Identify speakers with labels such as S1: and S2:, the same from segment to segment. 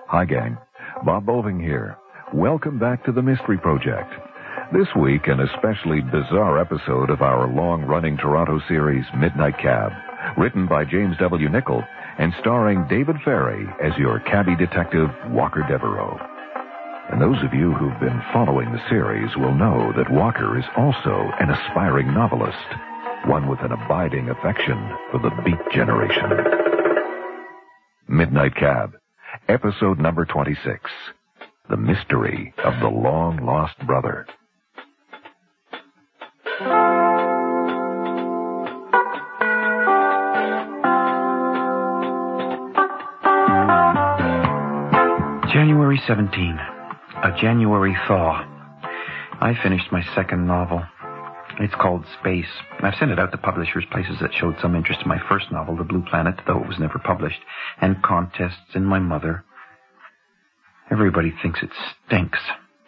S1: Hi, gang. Bob Boving here. Welcome back to the Mystery Project. This week, an especially bizarre episode of our long-running Toronto series, Midnight Cab, written by James W. Nichol and starring David Ferry as your cabbie detective, Walker Devereaux. And those of you who've been following the series will know that Walker is also an aspiring novelist, one with an abiding affection for the Beat Generation. Midnight Cab, episode number 26, The Mystery of the Long-Lost Brother.
S2: January 17. A January thaw. I finished my second novel. It's called Space. I've sent it out to publishers, places that showed some interest in my first novel, The Blue Planet, though it was never published, and contests in my mother. Everybody thinks it stinks.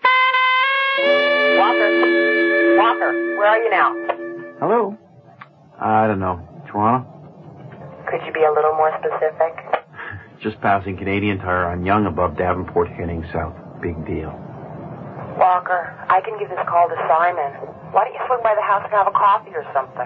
S3: Walker, where are you now?
S2: Hello? I don't know. Toronto?
S3: Could you be a little more specific?
S2: Just passing Canadian Tire on Yonge above Davenport, heading south. Big deal.
S3: Walker, I can give this call to Simon. Why don't you swing by the house and have a coffee or something?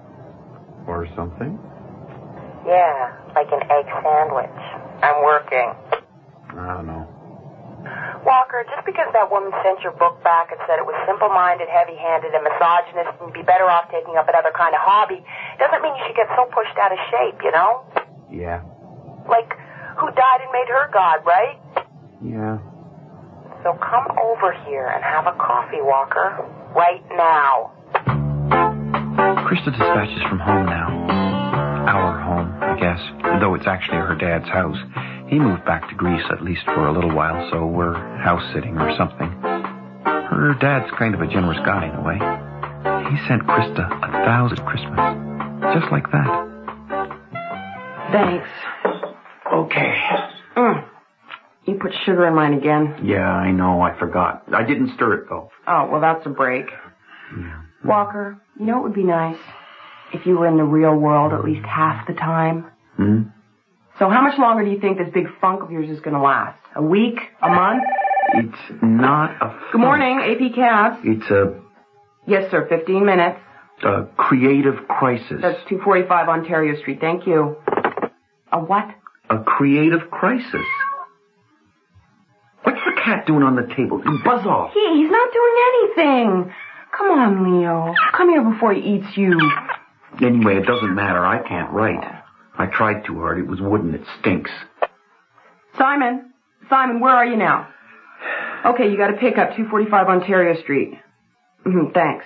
S2: Or something?
S3: Yeah, like an egg sandwich. I'm working.
S2: I don't know.
S3: Walker, just because that woman sent your book back and said it was simple-minded, heavy-handed, and misogynist and be better off taking up another kind of hobby, doesn't mean you should get so pushed out of shape, you know?
S2: Yeah.
S3: Like, who died and made her God, right?
S2: Yeah.
S3: So come over here and have a coffee, Walker. Right now.
S2: Krista dispatches from home now. Our home, I guess, though it's actually her dad's house. He moved back to Greece, at least for a little while, so we're house-sitting or something. Her dad's kind of a generous guy in a way. He sent Krista 1,000 Christmas. Just like that.
S4: Thanks.
S2: Okay.
S4: You put sugar in mine again.
S2: Yeah, I know. I forgot. I didn't stir it, though.
S4: Oh, well, that's a break.
S2: Yeah.
S4: Walker, you know it would be nice if you were in the real world at least half the time?
S2: Hmm?
S4: So how much longer do you think this big funk of yours is going to last? A week? A month?
S2: It's not a...
S4: Good morning, AP Cabs.
S2: It's a...
S4: Yes, sir, 15 minutes.
S2: A creative crisis.
S4: That's 245 Ontario Street. Thank you. A what?
S2: A creative crisis. What's the cat doing on the table? Buzz off.
S4: He's not doing anything. Come on, Leo. Come here before he eats you.
S2: Anyway, it doesn't matter. I can't write. I tried too hard. It was wooden. It stinks.
S4: Simon, where are you now? Okay, you got to pick up 245 Ontario Street. Thanks.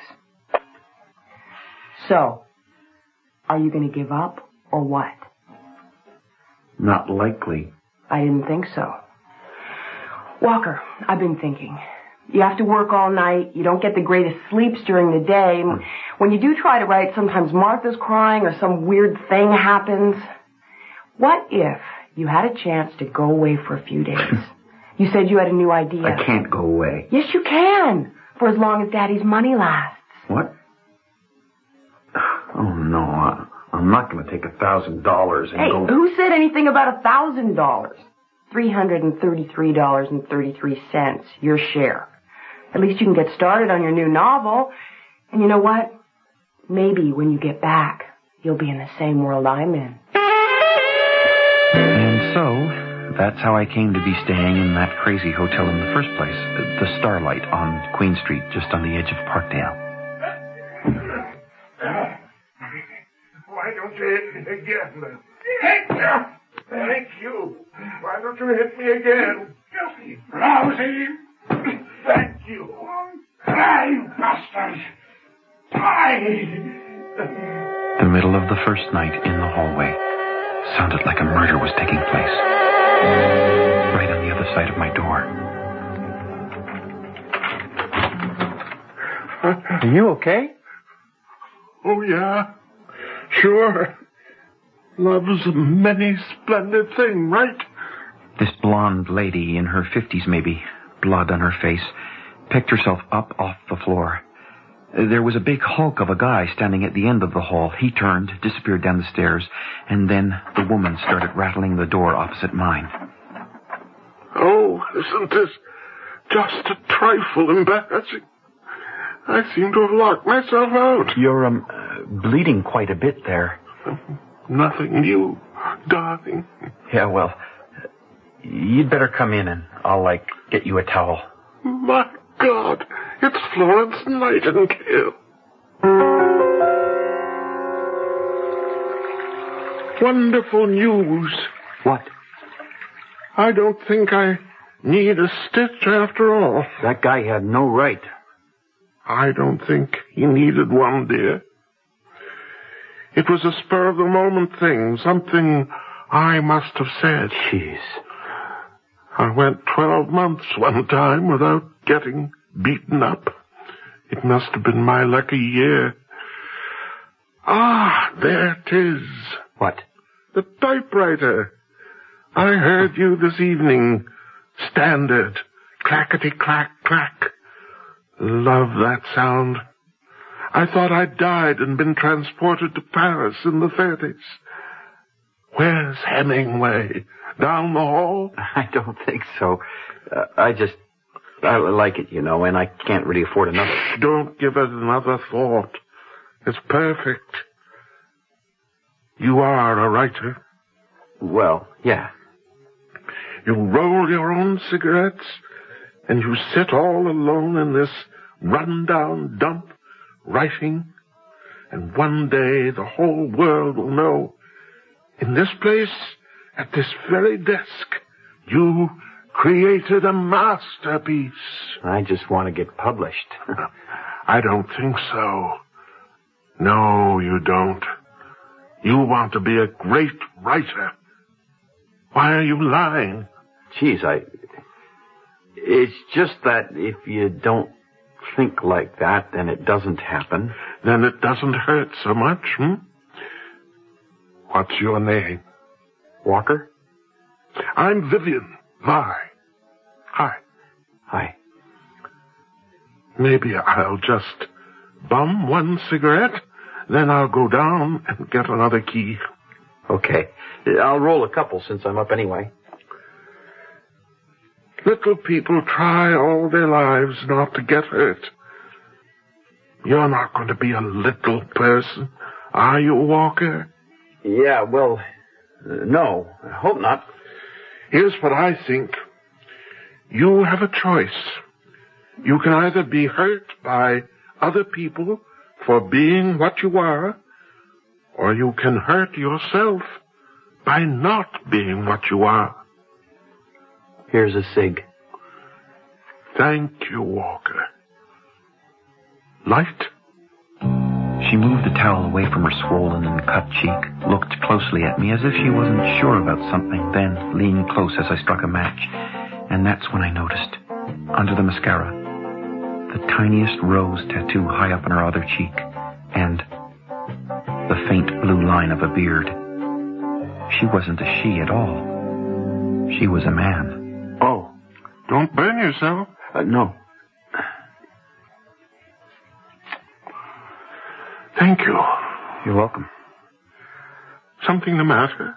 S4: So, are you going to give up or what?
S2: Not likely.
S4: I didn't think so. Walker, I've been thinking. You have to work all night. You don't get the greatest sleeps during the day. When you do try to write, sometimes Martha's crying or some weird thing happens. What if you had a chance to go away for a few days? You said you had a new idea.
S2: I can't go away.
S4: Yes, you can. For as long as Daddy's money lasts.
S2: What? Oh, no. I'm not going to take $1,000 and go...
S4: Hey, who said anything about $1,000? $333.33, your share. At least you can get started on your new novel. And you know what? Maybe when you get back, you'll be in the same world I'm in.
S2: And so, that's how I came to be staying in that crazy hotel in the first place. The Starlight on Queen Street, just on the edge of Parkdale.
S5: Why don't you hit me again? Thank you. Why don't you hit me again? Lousy. Thank you. Die, bastard. Die.
S2: The middle of the first night in the hallway sounded like a murder was taking place. Right on the other side of my door.
S6: Are you okay?
S5: Oh, yeah. Sure. Love's a many splendid thing, right?
S2: This blonde lady, in her 50s maybe, blood on her face, picked herself up off the floor. There was a big hulk of a guy standing at the end of the hall. He turned, disappeared down the stairs, and then the woman started rattling the door opposite mine.
S5: Oh, isn't this just a trifle embarrassing? I seem to have locked myself out.
S2: You're, bleeding quite a bit there.
S5: Nothing new, darling.
S2: Yeah, well, you'd better come in and I'll, get you a towel.
S5: My God, it's Florence Nightingale. Wonderful news.
S2: What?
S5: I don't think I need a stitch after all.
S2: That guy had no right.
S5: I don't think he needed one, dear. It was a spur-of-the-moment thing, something I must have said.
S2: Jeez.
S5: I went 12 months one time without getting beaten up. It must have been my lucky year. Ah, there it is.
S2: What?
S5: The typewriter. I heard you this evening. Standard. Clackety-clack-clack. Love that sound. I thought I'd died and been transported to Paris in the 30s. Where's Hemingway? Down the hall?
S2: I don't think so. I like it, and I can't really afford another.
S5: Don't give it another thought. It's perfect. You are a writer.
S2: Well, yeah.
S5: You roll your own cigarettes, and you sit all alone in this run-down dump, writing, and one day the whole world will know, in this place, at this very desk, you created a masterpiece.
S2: I just want to get published.
S5: I don't think so. No, you don't. You want to be a great writer. Why are you lying?
S2: Geez, it's just that if you don't think like that, then it doesn't happen.
S5: Then it doesn't hurt so much, What's your name?
S2: Walker?
S5: I'm Vivian. Hi.
S2: Hi.
S5: Maybe I'll just bum one cigarette, then I'll go down and get another key.
S2: Okay. I'll roll a couple since I'm up anyway.
S5: Little people try all their lives not to get hurt. You're not going to be a little person, are you, Walker?
S2: Yeah, well, no. I hope not.
S5: Here's what I think. You have a choice. You can either be hurt by other people for being what you are, or you can hurt yourself by not being what you are.
S2: Here's a cig.
S5: Thank you, Walker. Light?
S2: She moved the towel away from her swollen and cut cheek, looked closely at me as if she wasn't sure about something, then leaned close as I struck a match. And that's when I noticed, under the mascara, the tiniest rose tattoo high up on her other cheek, and the faint blue line of a beard. She wasn't a she at all. She was a man.
S5: Oh, don't burn yourself.
S2: No.
S5: Thank you.
S2: You're welcome.
S5: Something the matter?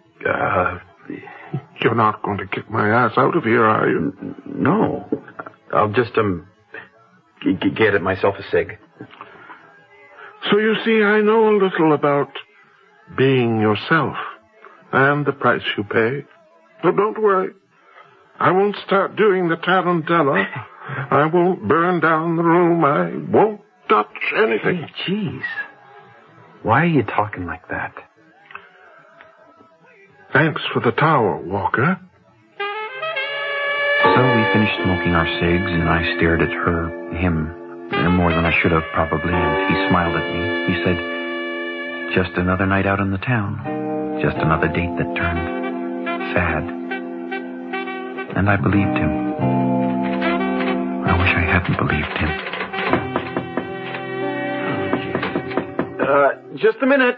S5: You're not going to kick my ass out of here, are you?
S2: No. I'll just, get it myself a cig.
S5: So you see, I know a little about being yourself and the price you pay. So don't worry. I won't start doing the tarantella. I won't burn down the room. I won't touch anything.
S2: Hey, jeez. Why are you talking like that?
S5: Thanks for the towel, Walker.
S2: So we finished smoking our cigs, and I stared at him, more than I should have probably, and he smiled at me. He said, "Just another night out in the town. Just another date that turned sad." And I believed him. I wish I hadn't believed him. Just a minute.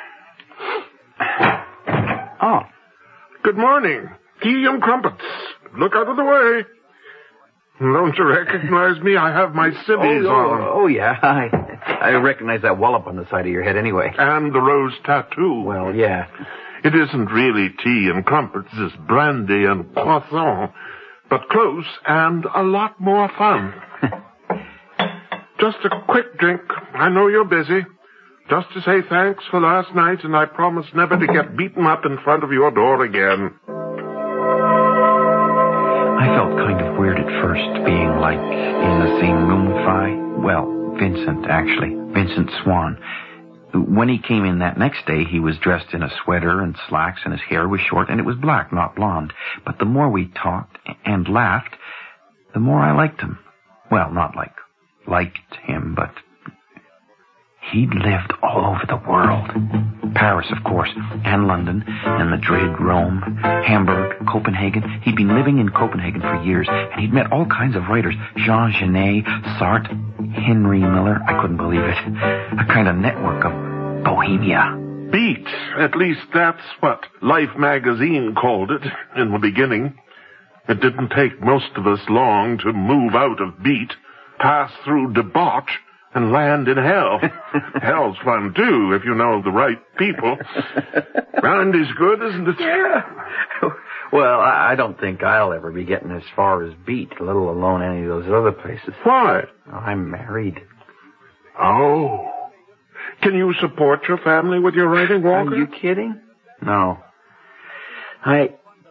S2: Oh.
S5: Good morning. Tea and crumpets. Look out of the way. Don't you recognize me? I have my civvies on.
S2: Oh, yeah. I recognize that wallop on the side of your head anyway.
S5: And the rose tattoo.
S2: Well, yeah.
S5: It isn't really tea and crumpets. It's brandy and croissant. but close and a lot more fun. Just a quick drink. I know you're busy. Just to say thanks for last night, and I promise never to get beaten up in front of your door again.
S2: I felt kind of weird at first, being like in the same room with Vincent, actually. Vincent Swan. When he came in that next day, he was dressed in a sweater and slacks, and his hair was short, and it was black, not blonde. But the more we talked and laughed, the more I liked him. Well, not liked him, but he'd lived all over the world. Paris, of course, and London, and Madrid, Rome, Hamburg, Copenhagen. He'd been living in Copenhagen for years, and he'd met all kinds of writers. Jean Genet, Sartre, Henry Miller. I couldn't believe it. A kind of network of bohemia.
S5: Beat. At least that's what Life magazine called it in the beginning. It didn't take most of us long to move out of beat, pass through debauch, and land in hell. Hell's fun, too, if you know the right people. Brandy's good, isn't it?
S2: Yeah. Well, I don't think I'll ever be getting as far as beat, let alone any of those other places.
S5: Why?
S2: I'm married.
S5: Oh. Can you support your family with your writing, Walker?
S2: Are you kidding? No. I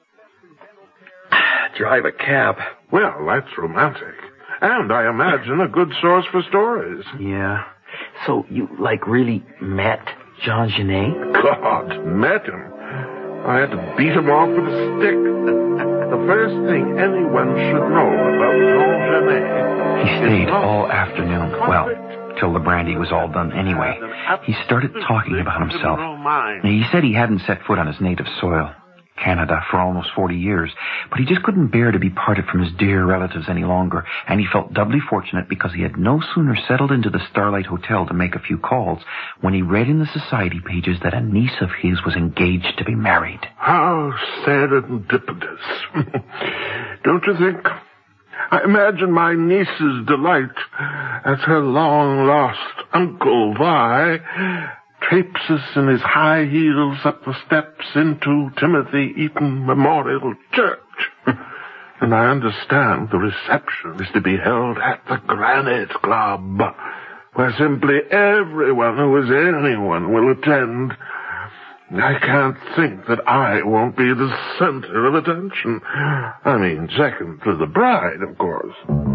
S2: drive a cab.
S5: Well, that's romantic. And I imagine a good source for stories.
S2: Yeah. So you, really met Jean Genet?
S5: God, met him. I had to beat him off with a stick. The first thing anyone should know about Jean Genet...
S2: He stayed all afternoon. Well, till the brandy was all done anyway. He started talking about himself. He said he hadn't set foot on his native soil, Canada, for almost 40 years, but he just couldn't bear to be parted from his dear relatives any longer, and he felt doubly fortunate because he had no sooner settled into the Starlight Hotel to make a few calls when he read in the society pages that a niece of his was engaged to be married.
S5: How serendipitous. Don't you think? I imagine my niece's delight as her long-lost Uncle Vi traipses in his high heels up the steps into Timothy Eaton Memorial Church. And I understand the reception is to be held at the Granite Club, where simply everyone who is anyone will attend. I can't think that I won't be the center of attention. I mean, second to the bride, of course.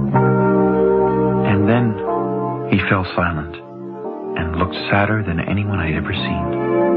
S2: And then he fell silent and looked sadder than anyone I'd ever seen.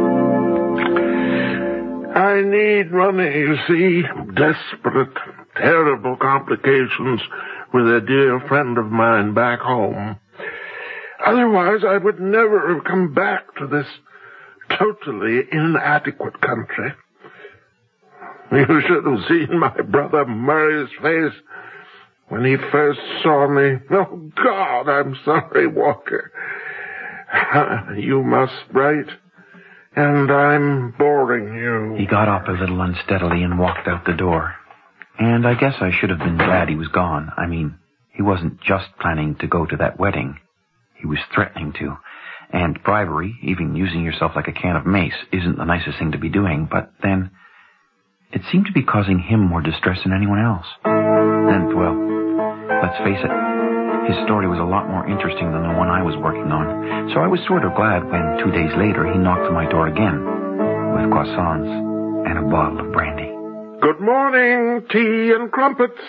S5: I need money, you see. Desperate, terrible complications with a dear friend of mine back home. Otherwise, I would never have come back to this totally inadequate country. You should have seen my brother Murray's face when he first saw me. Oh, God, I'm sorry, Walker. You must write, and I'm boring you.
S2: He got up a little unsteadily and walked out the door. And I guess I should have been glad he was gone. I mean, he wasn't just planning to go to that wedding. He was threatening to. And bribery, even using yourself like a can of mace, isn't the nicest thing to be doing. But then, it seemed to be causing him more distress than anyone else. And, well, let's face it, his story was a lot more interesting than the one I was working on. So I was sort of glad when 2 days later he knocked on my door again with croissants and a bottle of brandy.
S5: Good morning, tea and crumpets.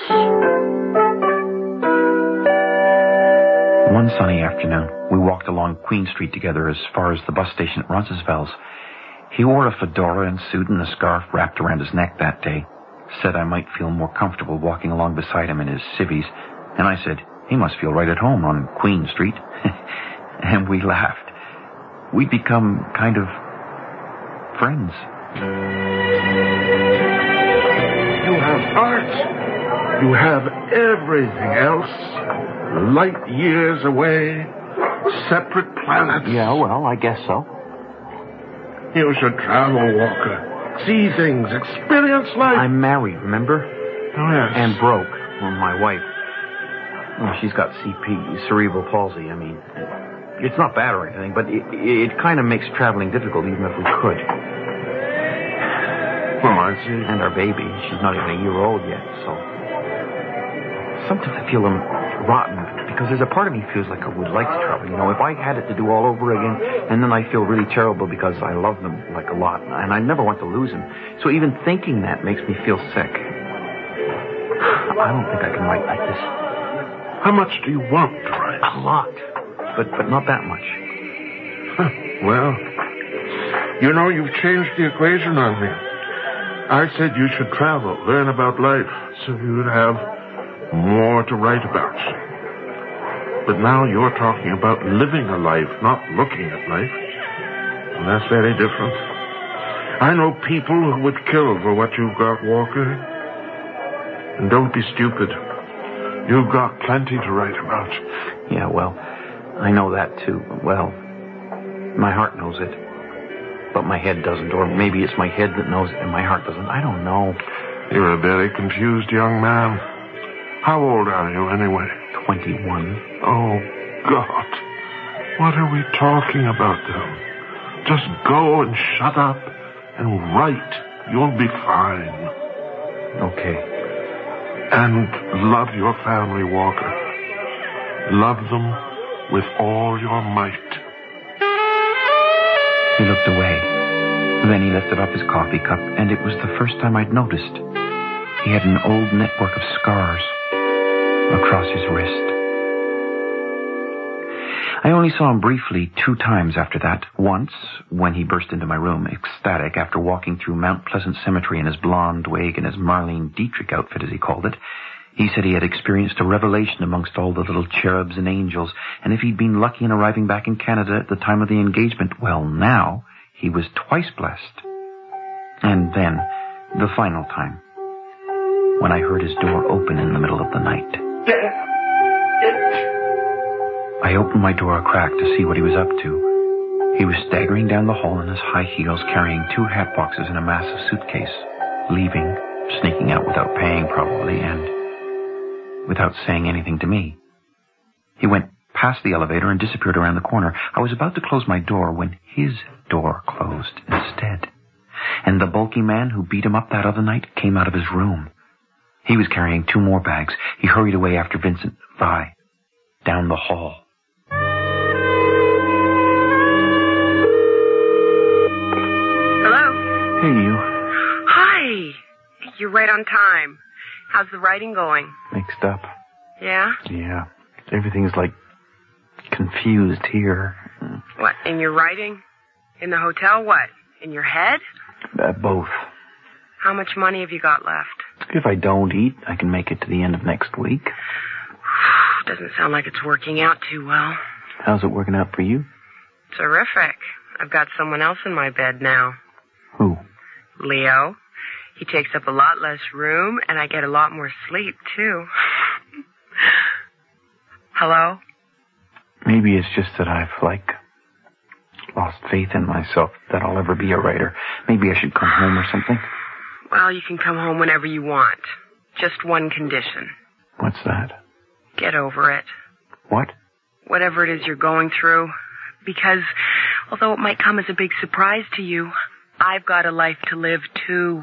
S2: One sunny afternoon, we walked along Queen Street together as far as the bus station at Roncesvalles. He wore a fedora and suit and a scarf wrapped around his neck that day. Said I might feel more comfortable walking along beside him in his civvies, and I said he must feel right at home on Queen Street. And we laughed. We'd become kind of friends.
S5: You have art. You have everything else. Light years away. Separate planets.
S2: Yeah, well, I guess so.
S5: You should travel, Walker. See things. Experience life.
S2: I'm married, remember?
S5: Oh, yes.
S2: And broke. Well, my wife. Well, she's got CP, cerebral palsy. I mean, it's not bad or anything, but it kind of makes traveling difficult even if we could.
S5: Oh, I see.
S2: And our baby, she's not even a year old yet, so sometimes I feel rotten because there's a part of me feels like I would like to travel. You know, if I had it to do all over again, and then I feel really terrible because I love them like a lot, and I never want to lose them. So even thinking that makes me feel sick. I don't think I can write like this.
S5: How much do you want to write?
S2: A lot, but not that much.
S5: Well, you know, you've changed the equation on me. I said you should travel, learn about life, so you would have more to write about. But now you're talking about living a life, not looking at life. And that's very different. I know people who would kill for what you've got, Walker. And don't be stupid. You've got plenty to write about.
S2: Yeah, well, I know that too. Well, my heart knows it. But my head doesn't. Or maybe it's my head that knows it and my heart doesn't. I don't know.
S5: You're a very confused young man. How old are you, anyway?
S2: 21.
S5: Oh, God. What are we talking about, then? Just go and shut up and write. You'll be fine.
S2: Okay.
S5: And love your family, Walker. Love them with all your might.
S2: He looked away. Then he lifted up his coffee cup, and it was the first time I'd noticed. He had an old network of scars across his wrist. I only saw him briefly 2 times after that. Once, when he burst into my room, ecstatic, after walking through Mount Pleasant Cemetery in his blonde wig and his Marlene Dietrich outfit, as he called it. He said he had experienced a revelation amongst all the little cherubs and angels, and if he'd been lucky in arriving back in Canada at the time of the engagement, well, now he was twice blessed. And then, the final time, when I heard his door open in the middle of the night. I opened my door a crack to see what he was up to. He was staggering down the hall in his high heels, carrying 2 hat boxes and a massive suitcase, leaving, sneaking out without paying probably, and without saying anything to me. He went past the elevator and disappeared around the corner. I was about to close my door when his door closed instead. And the bulky man who beat him up that other night came out of his room. He was carrying 2 more bags. He hurried away after Vincent Vi, down the hall.
S3: Hello?
S2: Hey, you.
S3: Hi. You're right on time. How's the writing going?
S2: Mixed up.
S3: Yeah?
S2: Yeah. Everything's like confused here.
S3: What, in your writing? In the hotel, what? In your head?
S2: Both.
S3: How much money have you got left?
S2: If I don't eat, I can make it to the end of next week.
S3: Doesn't sound like it's working out too well.
S2: How's it working out for you?
S3: Terrific. I've got someone else in my bed now.
S2: Who?
S3: Leo. He takes up a lot less room, and I get a lot more sleep, too. Hello?
S2: Maybe it's just that I've, lost faith in myself that I'll ever be a writer. Maybe I should come home or something.
S3: Well, you can come home whenever you want. Just one condition.
S2: What's that?
S3: Get over it.
S2: What?
S3: Whatever it is you're going through. Because, although it might come as a big surprise to you, I've got a life to live, too.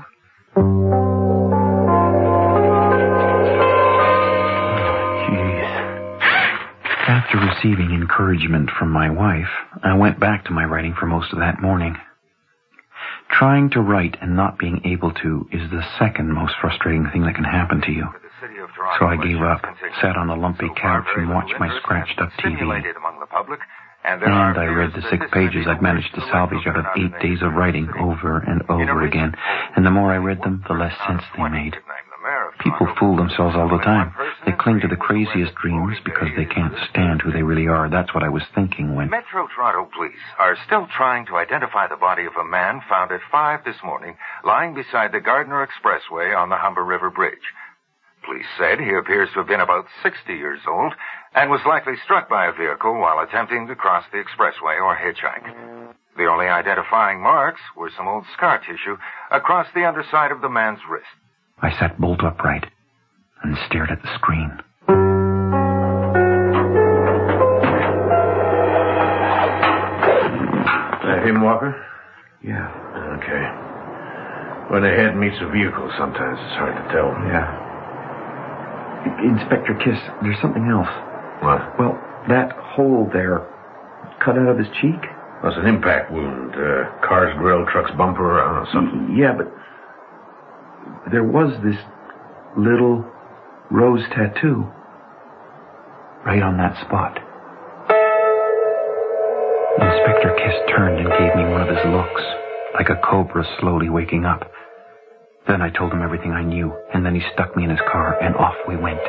S2: After receiving encouragement from my wife, I went back to my writing for most of that morning. Trying to write and not being able to is the second most frustrating thing that can happen to you. So I gave up, sat on a lumpy couch and watched my scratched-up TV. And I read the 6 pages I'd managed to salvage out of 8 days of writing over and over again. And the more I read them, the less sense they made. People fool themselves all the time. They cling to the craziest dreams because they can't stand who they really are. That's what I was thinking when...
S1: Metro Toronto Police are still trying to identify the body of a man found at 5 this morning, lying beside the Gardiner Expressway on the Humber River Bridge. Police said he appears to have been about 60 years old and was likely struck by a vehicle while attempting to cross the expressway or hitchhike. The only identifying marks were some old scar tissue across the underside of the man's wrist.
S2: I sat bolt upright and stared at the screen.
S5: Him, Walker?
S2: Yeah.
S5: Okay. When a head meets a vehicle, sometimes it's hard to tell.
S2: Yeah. Inspector Kiss, there's something else.
S6: What?
S2: Well, that hole there, cut out of his cheek?
S6: That's an impact wound. Car's grill, truck's bumper, I don't know, something.
S2: Yeah, but there was this little rose tattoo right on that spot. Inspector Kiss turned and gave me one of his looks, like a cobra slowly waking up. Then I told him everything I knew, and then he stuck me in his car, and off we went.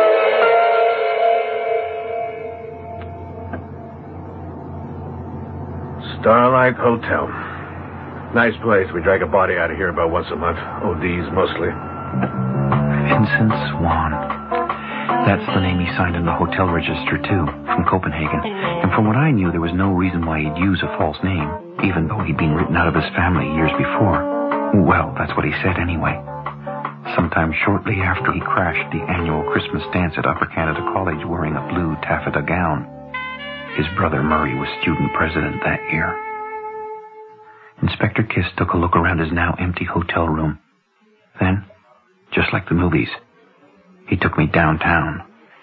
S6: Starlight Hotel. Nice place. We drag a body out of here about once a month. ODs mostly.
S2: Vincent Swan. That's the name he signed in the hotel register, too, from Copenhagen. And from what I knew, there was no reason why he'd use a false name, even though he'd been written out of his family years before. Well, that's what he said anyway. Sometime shortly after he crashed the annual Christmas dance at Upper Canada College wearing a blue taffeta gown. His brother Murray was student president that year. Inspector Kiss took a look around his now empty hotel room. Then, just like the movies, he took me downtown.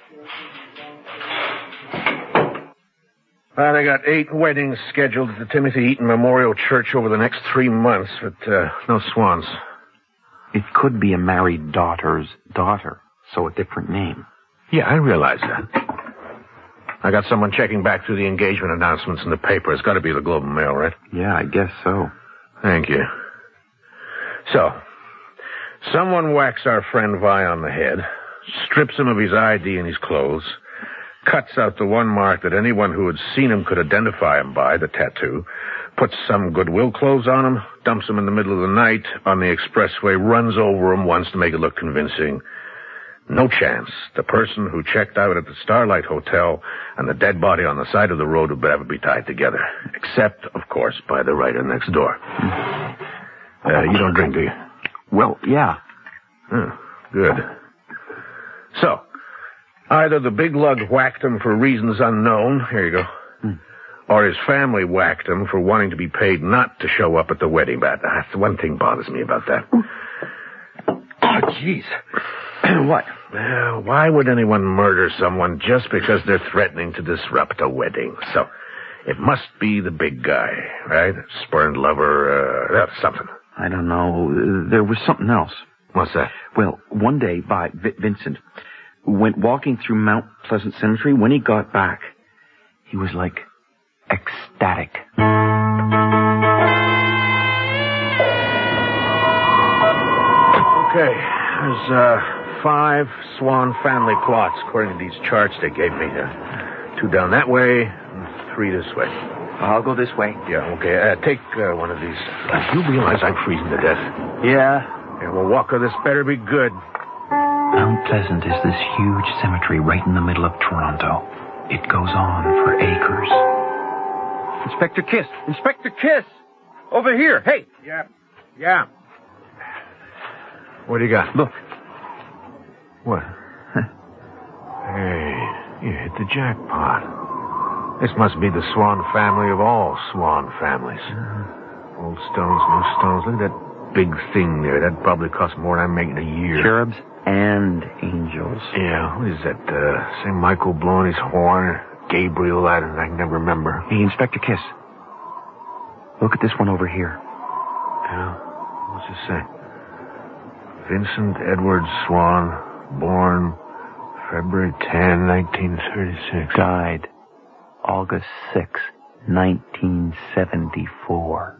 S6: They got 8 weddings scheduled at the Timothy Eaton Memorial Church over the next 3 months, but no Swans.
S2: It could be a married daughter's daughter, so a different name.
S6: Yeah, I realize that. I got someone checking back through the engagement announcements in the paper. It's got to be the Globe and Mail, right?
S2: Yeah, I guess so.
S6: Thank you. So, someone whacks our friend Vi on the head, strips him of his ID and his clothes, cuts out the one mark that anyone who had seen him could identify him by, the tattoo, puts some Goodwill clothes on him, dumps him in the middle of the night on the expressway, runs over him once to make it look convincing. No chance. The person who checked out at the Starlight Hotel and the dead body on the side of the road would ever be tied together. Except, of course, by the writer next door. You don't drink, do you?
S2: Well, yeah.
S6: Good. So, either the big lug whacked him for reasons unknown, here you go, or his family whacked him for wanting to be paid not to show up at the wedding. But that's the one thing bothers me about that.
S2: Oh, jeez. What?
S6: Why would anyone murder someone just because they're threatening to disrupt a wedding? So, it must be the big guy, right? Spurned lover, something.
S2: I don't know. There was something else.
S6: What's that?
S2: Well, one day, Vincent went walking through Mount Pleasant Cemetery. When he got back, he was like ecstatic.
S6: Okay, there's 5 Swan family plots according to these charts they gave me. 2 down that way, and 3 this way.
S2: I'll go this way.
S6: Yeah, okay. Take one of these. You realize I'm freezing to death.
S2: Yeah.
S6: Well, Walker, this better be good.
S2: Mount Pleasant is this huge cemetery right in the middle of Toronto. It goes on for acres.
S7: Inspector Kiss! Inspector Kiss! Over here! Hey!
S6: Yeah. What do you got?
S2: Look.
S6: What? Hey, you hit the jackpot. This must be the Swan family of all Swan families. Old stones, new stones. Look at that big thing there. That probably cost more than I'm making a year.
S2: Cherubs and angels.
S6: Yeah, what is that? St. Michael blowing his horn? Gabriel, I can never remember.
S2: Hey, Inspector Kiss. Look at this one over here.
S6: Yeah, what's it say? Vincent Edward Swan, born February 10, 1936.
S2: Died August 6, 1974.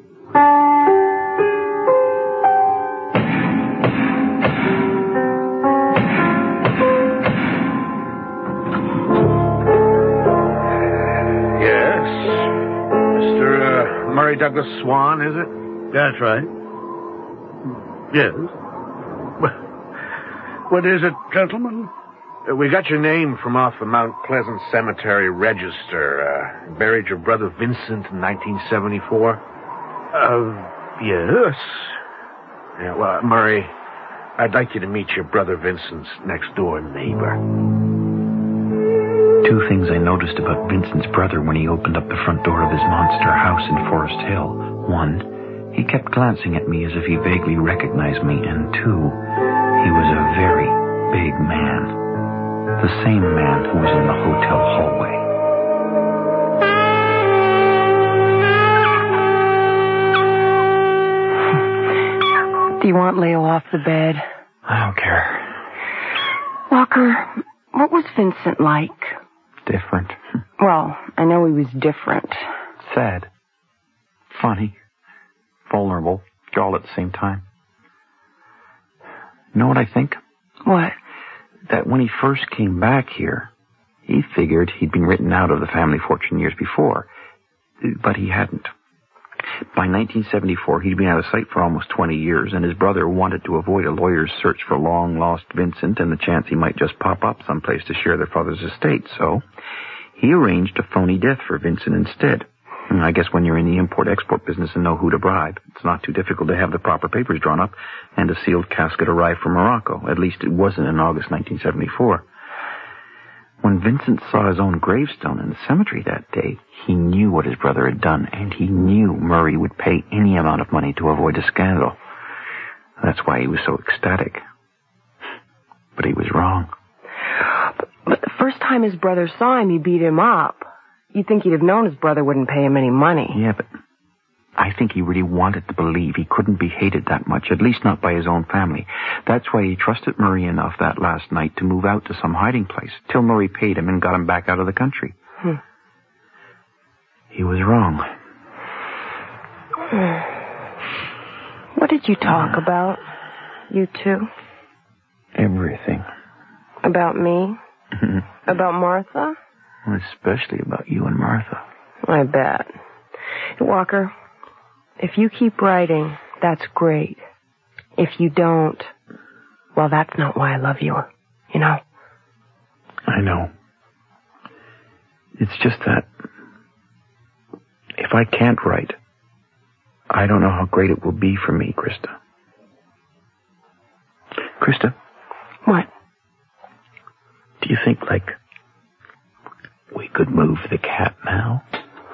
S6: Yes. Mr. Murray Douglas Swan, is it?
S7: That's right. Yes. What is it, gentlemen?
S6: We got your name from off the Mount Pleasant Cemetery register. Buried your brother Vincent in 1974?
S7: Yes.
S6: Yeah, well, Murray, I'd like you to meet your brother Vincent's next-door neighbor.
S2: 2 things I noticed about Vincent's brother when he opened up the front door of his monster house in Forest Hill. 1, he kept glancing at me as if he vaguely recognized me. And 2, he was a very big big man. The same man who was in the hotel hallway.
S4: Do you want Leo off the bed?
S2: I don't care.
S4: Walker, what was Vincent like?
S2: Different.
S4: Well, I know he was different.
S2: Sad. Funny. Vulnerable. All at the same time. You know what I think?
S4: What?
S2: That when he first came back here, he figured he'd been written out of the family fortune years before. But he hadn't. By 1974, he'd been out of sight for almost 20 years, and his brother wanted to avoid a lawyer's search for long-lost Vincent and the chance he might just pop up someplace to share their father's estate. So he arranged a phony death for Vincent instead. I guess when you're in the import-export business and know who to bribe, it's not too difficult to have the proper papers drawn up and a sealed casket arrive from Morocco. At least it wasn't in August 1974. When Vincent saw his own gravestone in the cemetery that day, he knew what his brother had done, and he knew Murray would pay any amount of money to avoid a scandal. That's why he was so ecstatic. But he was wrong.
S4: But the first time his brother saw him, he beat him up. You'd think he'd have known his brother wouldn't pay him any money.
S2: Yeah, but I think he really wanted to believe he couldn't be hated that much, at least not by his own family. That's why he trusted Murray enough that last night to move out to some hiding place, till Murray paid him and got him back out of the country. He was wrong.
S4: What did you talk about, you two?
S2: Everything.
S4: About me? About Martha?
S2: Especially about you and Martha.
S4: I bet. Walker, if you keep writing, that's great. If you don't, well, that's not why I love you, you know?
S2: I know. It's just that if I can't write, I don't know how great it will be for me, Krista. Krista?
S4: What?
S2: Do you think, we could move the cat now?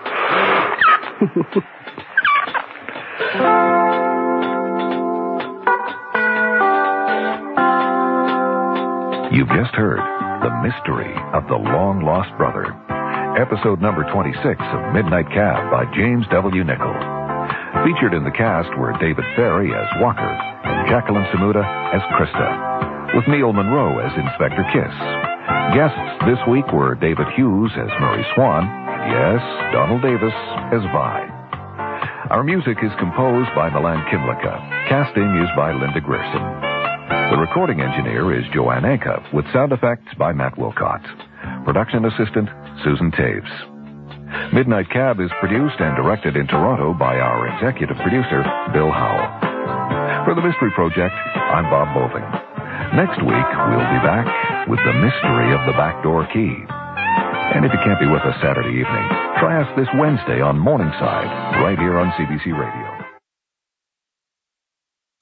S1: You've just heard The Mystery of the Long-Lost Brother, episode number 26 of Midnight Cab by James W. Nichol. Featured in the cast were David Ferry as Walker and Jacqueline Samuda as Krista, with Neil Monroe as Inspector Kiss. Guests this week were David Hughes as Murray Swan, and yes, Donald Davis as Vi. Our music is composed by Milan Kimlicka. Casting is by Linda Grierson. The recording engineer is Joanne Anka, with sound effects by Matt Wilcott. Production assistant, Susan Taves. Midnight Cab is produced and directed in Toronto by our executive producer, Bill Howell. For the Mystery Project, I'm Bob Boving. Next week, we'll be back with the mystery of the backdoor key. And if you can't be with us Saturday evening, try us this Wednesday on Morningside, right here on CBC Radio.